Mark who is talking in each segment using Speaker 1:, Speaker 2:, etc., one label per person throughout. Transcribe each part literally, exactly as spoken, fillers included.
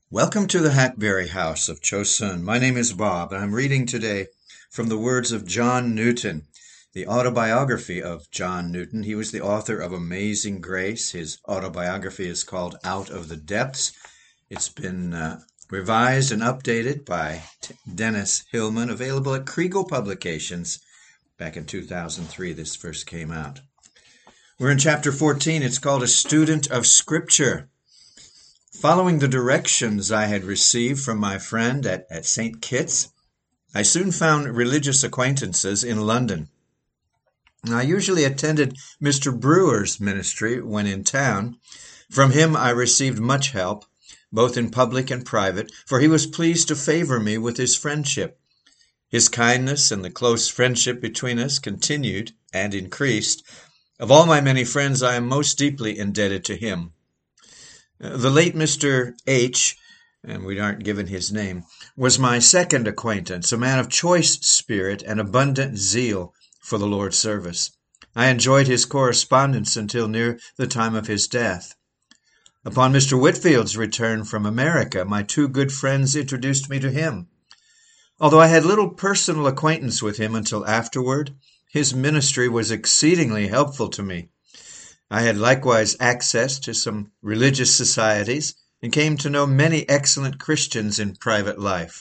Speaker 1: Welcome to the Hackberry House of Chosun. My name is Bob, and I'm reading today from the words of John Newton, the autobiography of John Newton. He was the author of Amazing Grace. His autobiography is called Out of the Depths. It's been uh, revised and updated by T- Dennis Hillman, available at Kriegel Publications. Back in two thousand three, this first came out. We're in chapter fourteen. It's called A Student of Scripture. Following the directions I had received from my friend at, at Saint Kitts, I soon found religious acquaintances in London. I usually attended Mister Brewer's ministry when in town. From him I received much help, both in public and private, for he was pleased to favor me with his friendship. His kindness and the close friendship between us continued and increased. Of all my many friends, I am most deeply indebted to him. The late Mister H, and we aren't given his name, was my second acquaintance, a man of choice spirit and abundant zeal for the Lord's service. I enjoyed his correspondence until near the time of his death. Upon Mister Whitfield's return from America, my two good friends introduced me to him. Although I had little personal acquaintance with him until afterward, his ministry was exceedingly helpful to me. I had likewise access to some religious societies and came to know many excellent Christians in private life.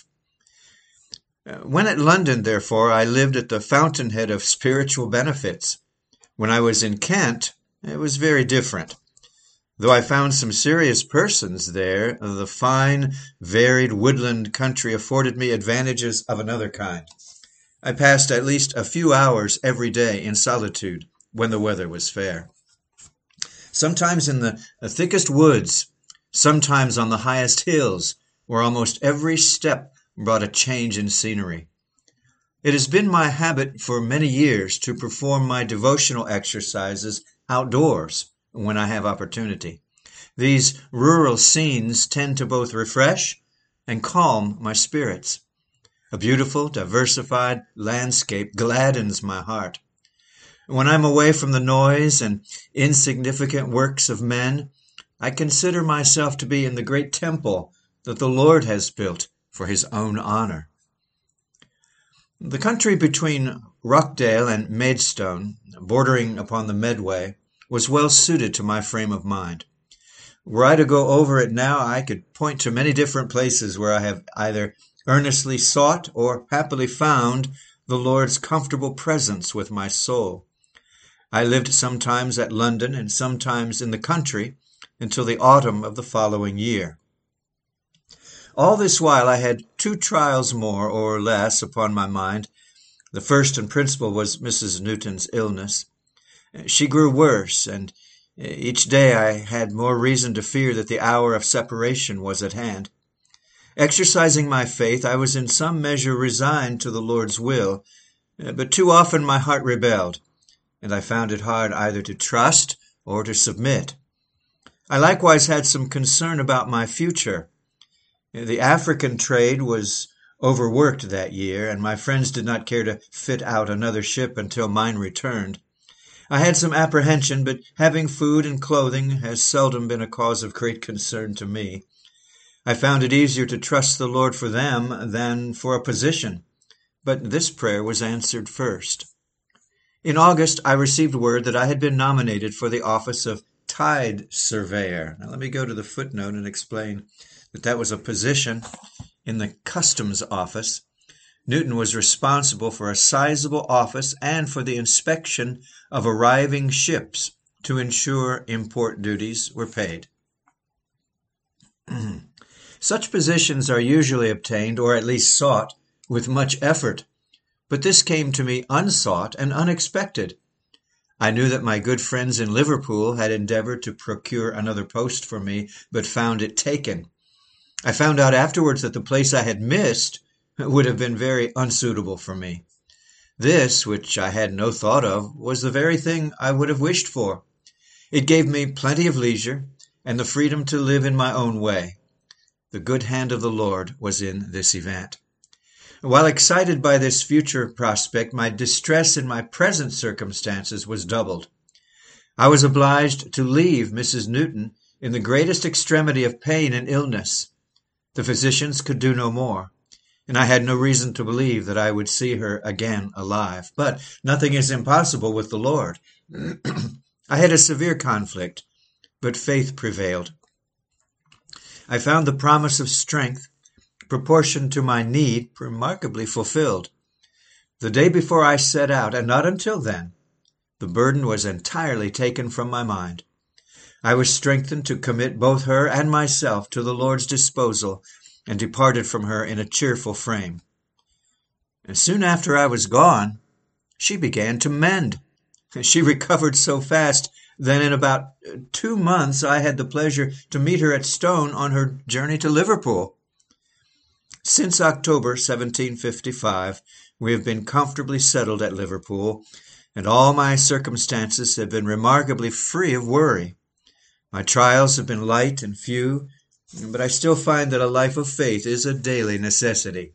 Speaker 1: When at London, therefore, I lived at the fountainhead of spiritual benefits. When I was in Kent, it was very different. Though I found some serious persons there, the fine, varied woodland country afforded me advantages of another kind. I passed at least a few hours every day in solitude when the weather was fair. Sometimes in the thickest woods, sometimes on the highest hills, where almost every step brought a change in scenery. It has been my habit for many years to perform my devotional exercises outdoors when I have opportunity. These rural scenes tend to both refresh and calm my spirits. A beautiful, diversified landscape gladdens my heart. When I'm away from the noise and insignificant works of men, I consider myself to be in the great temple that the Lord has built for his own honor. The country between Rochdale and Maidstone, bordering upon the Medway, was well suited to my frame of mind. Were I to go over it now, I could point to many different places where I have either earnestly sought or happily found the Lord's comfortable presence with my soul. I lived sometimes at London and sometimes in the country until the autumn of the following year. All this while I had two trials more or less upon my mind. The first and principal was Missus Newton's illness. She grew worse, and each day I had more reason to fear that the hour of separation was at hand. Exercising my faith, I was in some measure resigned to the Lord's will, but too often my heart rebelled, and I found it hard either to trust or to submit. I likewise had some concern about my future. The African trade was overworked that year, and my friends did not care to fit out another ship until mine returned. I had some apprehension, but having food and clothing has seldom been a cause of great concern to me. I found it easier to trust the Lord for them than for a position, but this prayer was answered first. In August, I received word that I had been nominated for the office of tide surveyor. Now let me go to the footnote and explain that that was a position in the customs office. Newton was responsible for a sizable office and for the inspection of arriving ships to ensure import duties were paid. Such positions are usually obtained, or at least sought, with much effort. But this came to me unsought and unexpected. I knew that my good friends in Liverpool had endeavored to procure another post for me, but found it taken. I found out afterwards that the place I had missed would have been very unsuitable for me. This, which I had no thought of, was the very thing I would have wished for. It gave me plenty of leisure and the freedom to live in my own way. The good hand of the Lord was in this event. While excited by this future prospect, my distress in my present circumstances was doubled. I was obliged to leave Missus Newton in the greatest extremity of pain and illness. The physicians could do no more, and I had no reason to believe that I would see her again alive. But nothing is impossible with the Lord. I had a severe conflict, but faith prevailed. I found the promise of strength, proportioned to my need, remarkably fulfilled. The day before I set out, and not until then, the burden was entirely taken from my mind. I was strengthened to commit both her and myself to the Lord's disposal, and departed from her in a cheerful frame. And soon after I was gone, she began to mend. She recovered so fast that in about two months I had the pleasure to meet her at Stone on her journey to Liverpool. Since October seventeen fifty-five, we have been comfortably settled at Liverpool, and all my circumstances have been remarkably free of worry. My trials have been light and few, but I still find that a life of faith is a daily necessity.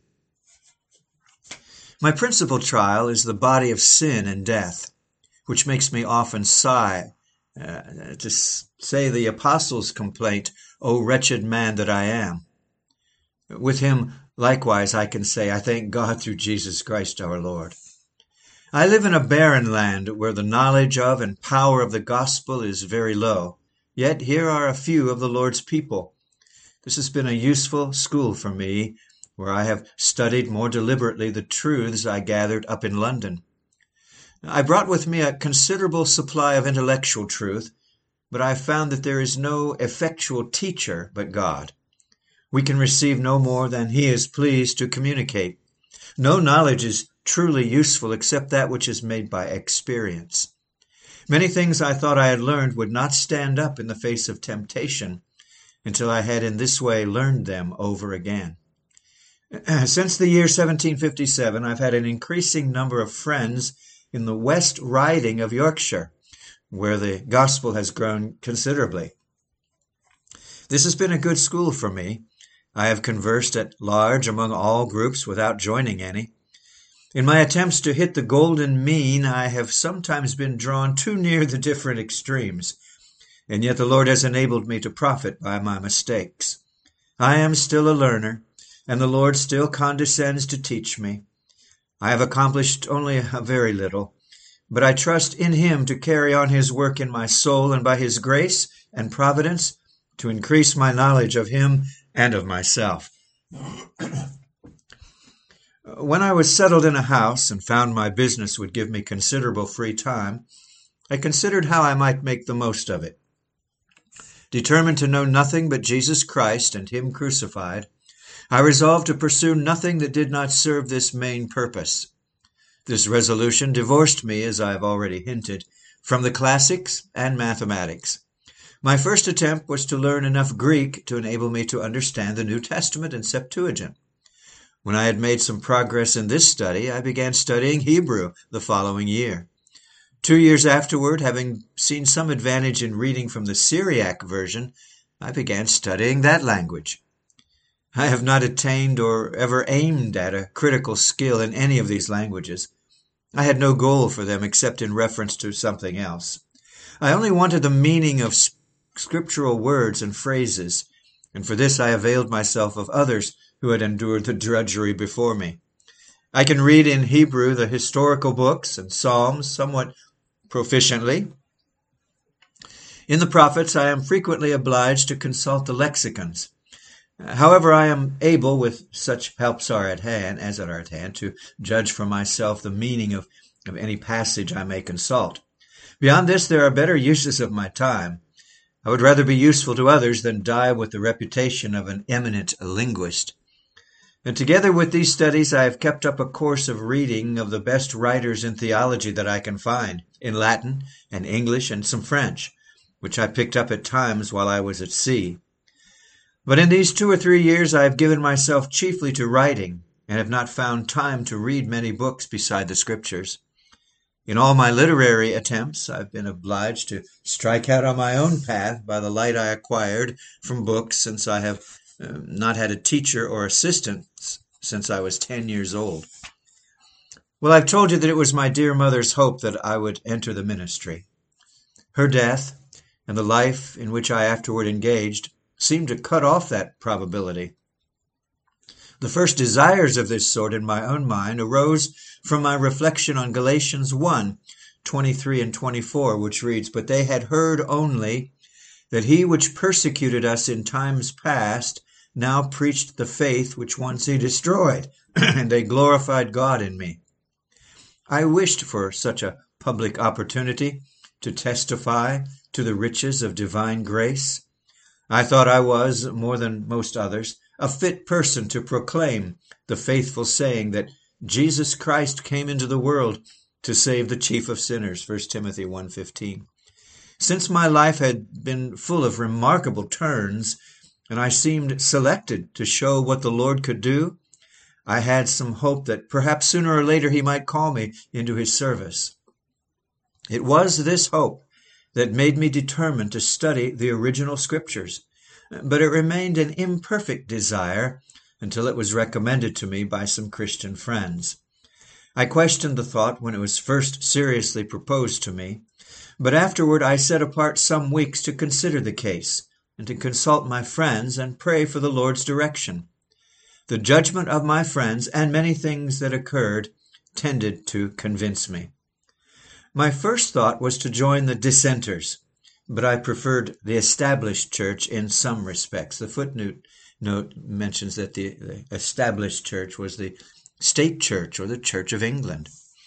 Speaker 1: My principal trial is the body of sin and death, which makes me often sigh, uh, to say the apostles' complaint, "O wretched man that I am." With him, likewise, I can say, I thank God through Jesus Christ our Lord. I live in a barren land where the knowledge of and power of the gospel is very low, yet here are a few of the Lord's people. This has been a useful school for me, where I have studied more deliberately the truths I gathered up in London. I brought with me a considerable supply of intellectual truth, but I found that there is no effectual teacher but God. We can receive no more than He is pleased to communicate. No knowledge is truly useful except that which is made by experience. Many things I thought I had learned would not stand up in the face of temptation until I had in this way learned them over again. Since the year seventeen fifty-seven, I've had an increasing number of friends in the West Riding of Yorkshire, where the gospel has grown considerably. This has been a good school for me. I have conversed at large among all groups without joining any. In my attempts to hit the golden mean, I have sometimes been drawn too near the different extremes, and yet the Lord has enabled me to profit by my mistakes. I am still a learner, and the Lord still condescends to teach me. I have accomplished only a very little, but I trust in Him to carry on His work in my soul, and by His grace and providence to increase my knowledge of Him and of myself. When I was settled in a house and found my business would give me considerable free time, I considered how I might make the most of it. Determined to know nothing but Jesus Christ and Him crucified, I resolved to pursue nothing that did not serve this main purpose. This resolution divorced me, as I have already hinted, from the classics and mathematics. My first attempt was to learn enough Greek to enable me to understand the New Testament and Septuagint. When I had made some progress in this study, I began studying Hebrew the following year. Two years afterward, having seen some advantage in reading from the Syriac version, I began studying that language. I have not attained or ever aimed at a critical skill in any of these languages. I had no goal for them except in reference to something else. I only wanted the meaning of scriptural words and phrases, and for this I availed myself of others who had endured the drudgery before me. I can read in Hebrew the historical books and Psalms somewhat proficiently. In the prophets I am frequently obliged to consult the lexicons. However, I am able, with such helps are at hand, as are at hand, to judge for myself the meaning of, of any passage I may consult. Beyond this, there are better uses of my time. I would rather be useful to others than die with the reputation of an eminent linguist. And together with these studies, I have kept up a course of reading of the best writers in theology that I can find, in Latin and English and some French, which I picked up at times while I was at sea. But in these two or three years I have given myself chiefly to writing, and have not found time to read many books beside the Scriptures. In all my literary attempts, I have been obliged to strike out on my own path by the light I acquired from books, since I have uh, not had a teacher or assistant since I was ten years old. Well, I've told you that it was my dear mother's hope that I would enter the ministry. Her death, and the life in which I afterward engaged, seemed to cut off that probability. The first desires of this sort in my own mind arose from my reflection on Galatians one, twenty-three and twenty-four, which reads, "But they had heard only that he which persecuted us in times past now preached the faith which once he destroyed, and they glorified God in me." I wished for such a public opportunity to testify to the riches of divine grace. I thought I was, more than most others, a fit person to proclaim the faithful saying that Jesus Christ came into the world to save the chief of sinners, First Timothy one fifteen. Since my life had been full of remarkable turns, and I seemed selected to show what the Lord could do, I had some hope that perhaps sooner or later he might call me into his service. It was this hope that made me determined to study the original scriptures, but it remained an imperfect desire until it was recommended to me by some Christian friends. I questioned the thought when it was first seriously proposed to me, but afterward I set apart some weeks to consider the case and to consult my friends and pray for the Lord's direction. The judgment of my friends and many things that occurred tended to convince me. My first thought was to join the dissenters, but I preferred the established church in some respects. The footnote note mentions that the, the established church was the state church or the Church of England.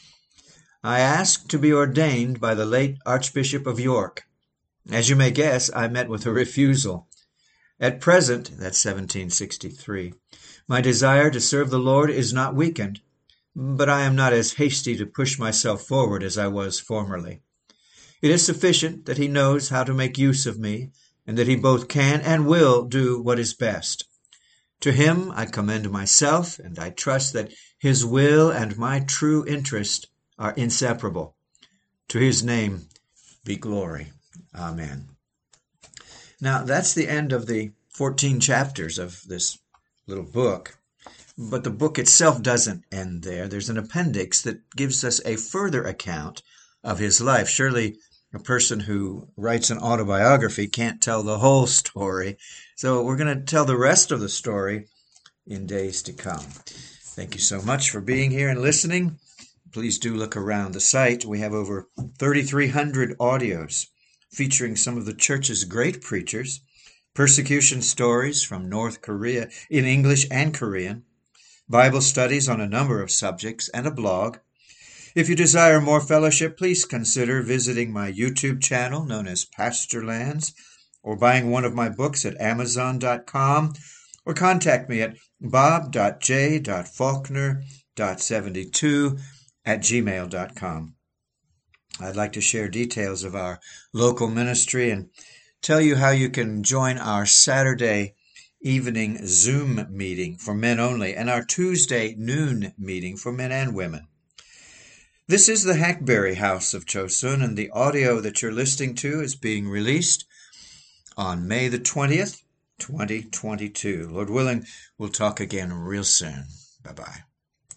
Speaker 1: I asked to be ordained by the late Archbishop of York. As you may guess, I met with a refusal. At present, that's seventeen sixty-three, my desire to serve the Lord is not weakened, but I am not as hasty to push myself forward as I was formerly. It is sufficient that he knows how to make use of me, and that he both can and will do what is best. To him I commend myself, and I trust that his will and my true interest are inseparable. To his name be glory. Amen. Now, that's the end of the fourteen chapters of this little book. But the book itself doesn't end there. There's an appendix that gives us a further account of his life. Surely a person who writes an autobiography can't tell the whole story. So we're going to tell the rest of the story in days to come. Thank you so much for being here and listening. Please do look around the site. We have over thirty-three hundred audios featuring some of the church's great preachers, persecution stories from North Korea in English and Korean, Bible studies on a number of subjects, and a blog. If you desire more fellowship, please consider visiting my YouTube channel known as Pastor Lands, or buying one of my books at amazon dot com, or contact me at bob dot j dot faulkner dot seventy-two at gmail dot com. I'd like to share details of our local ministry and tell you how you can join our Saturday evening Zoom meeting for men only and our Tuesday noon meeting for men and women. This is the Hackberry House of Chosun, and the audio that you're listening to is being released on May the twentieth, twenty twenty-two. Lord willing, we'll talk again real soon. Bye-bye.